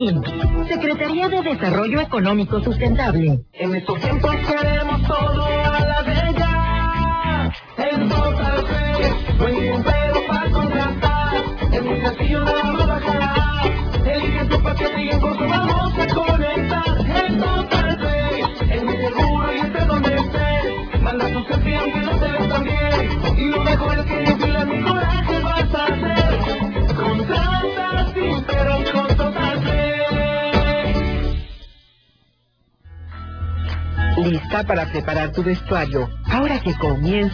Secretaría de Desarrollo Económico Sustentable. En estos tiempos queremos todo a la de ya. En Total Play, buen empleo para contratar. En mi castillo nada más bajará. Elige tu paquete y en corto vamos a conectar. En Total Play, es mi seguro y esté donde estés. Manda tu selfie aunque no te ves tan bien. Y lo mejor es que en fila mi coraje vas a hacer. Contrata sin pero con Total Play. Lista para preparar tu vestuario. Ahora que comienza